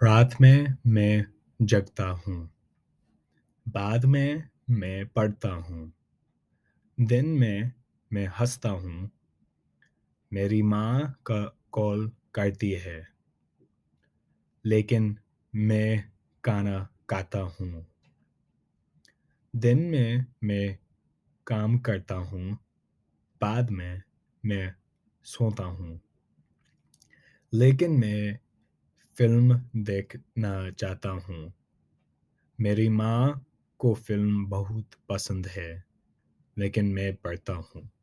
रात में मैं जगता हूँ, बाद में मैं पढ़ता हूँ, दिन में मैं हँसता हूँ, मेरी माँ कॉल करती है, लेकिन मैं गाना गाता हूँ। दिन में मैं काम करता हूँ, बाद में मैं सोता हूँ, लेकिन मैं फ़िल्म देखना चाहता हूँ। मेरी माँ को फ़िल्म बहुत पसंद है, लेकिन मैं पढ़ता हूँ।